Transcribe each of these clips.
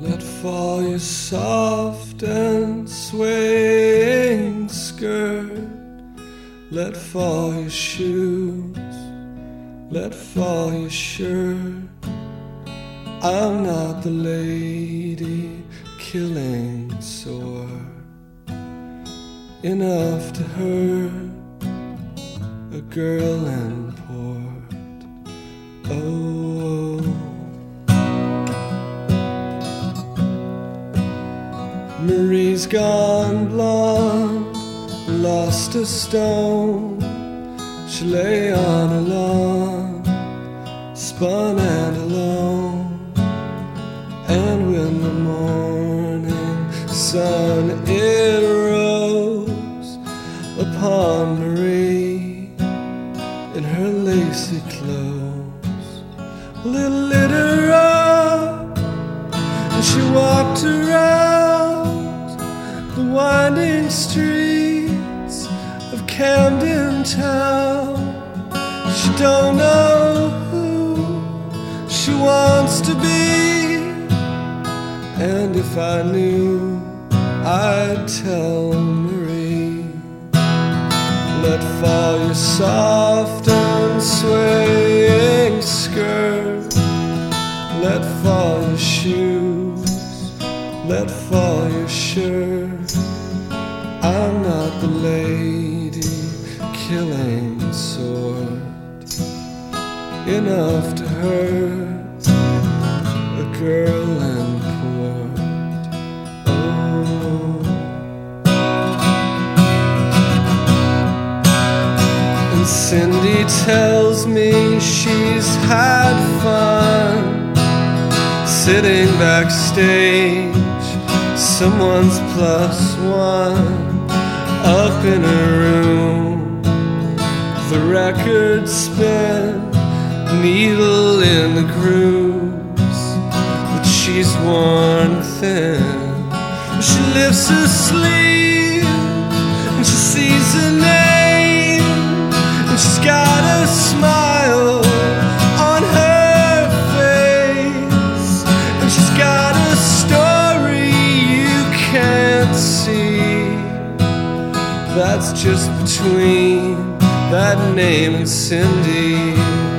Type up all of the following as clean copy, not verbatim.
Let fall your soft and swaying skirt. Let fall your shoes. Let fall your shirt. I'm not the lady killing sore enough to hurt a girl in port. Oh, Marie's gone blonde, lost a stone. She lay on her lawn, spun and alone. And when the morning sun it rose upon Marie in her lacy clothes, a little lit her up, and she walked around the winding streets of Camden Town. She don't know who she wants to be, and if I knew, I'd tell Marie. Let fall your soft and swaying skirt. Let fall your shoes. Let fall your shirt. I'm not the lady killing sword enough to hurt a girl in port. Oh, and Cindy tells me she's had fun sitting backstage, someone's +1 up in her room. The records spin, needle in the grooves, but she's worn thin. She lifts her sleeve and she sees her name, and she's got a smile on her face, and she's got a story you can't see. That's just between that name and Cindy.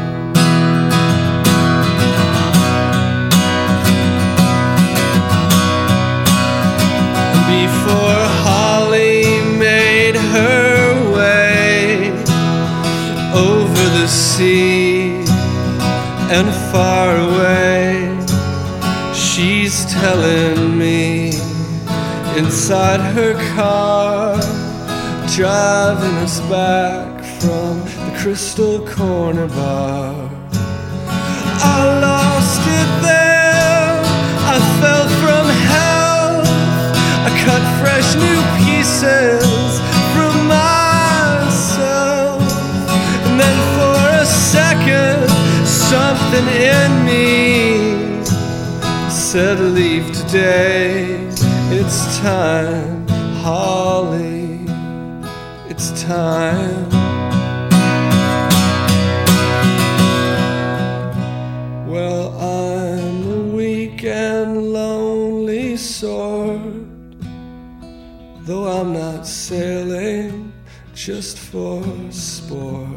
Before Holly made her way over the sea and far away, she's telling me inside her car, driving us back from the Crystal Corner bar. I lost it there, I fell from hell, I cut fresh new pieces from myself, and then for a second something in me said leave today, it's time, Holly, it's time. Well, I'm a weak and lonely sort, though I'm not sailing just for sport.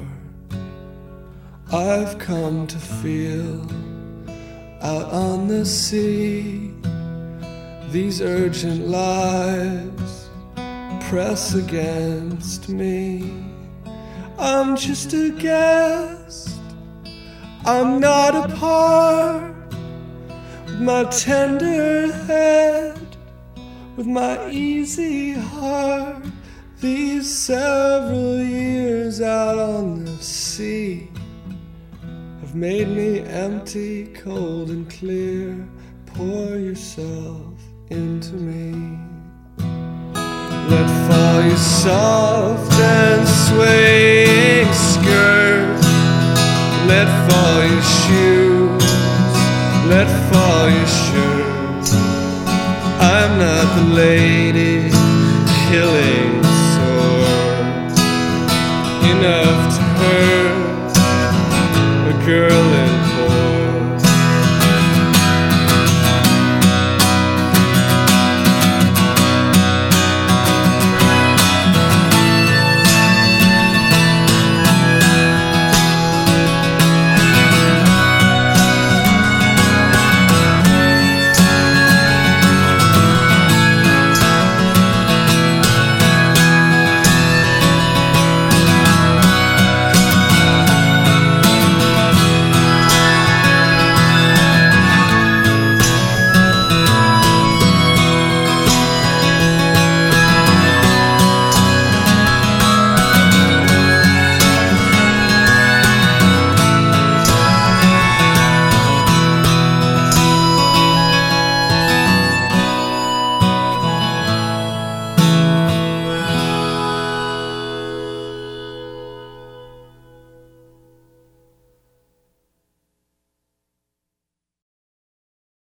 I've come to feel out on the sea these urgent lives press against me. I'm just a guest, I'm not a part, with my tender head, with my easy heart. These several years out on the sea have made me empty, cold and clear. Pour yourself into me. Let fall your soft and swaying skirt. Let fall your shoes. Let fall your shirt. I'm not the lady killing sword enough to hurt a girl in